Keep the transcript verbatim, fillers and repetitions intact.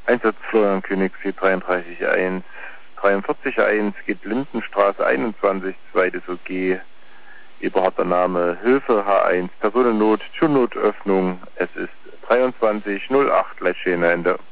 Einsatz Florian König, vier drei drei eins, dreiundvierzig eins, geht Lindenstraße einundzwanzig, zweites O G, Eberharder Name, Hilfe H eins, Personennot, Türnotöffnung, es ist dreiundzwanzig null acht, Leitstehender Ende.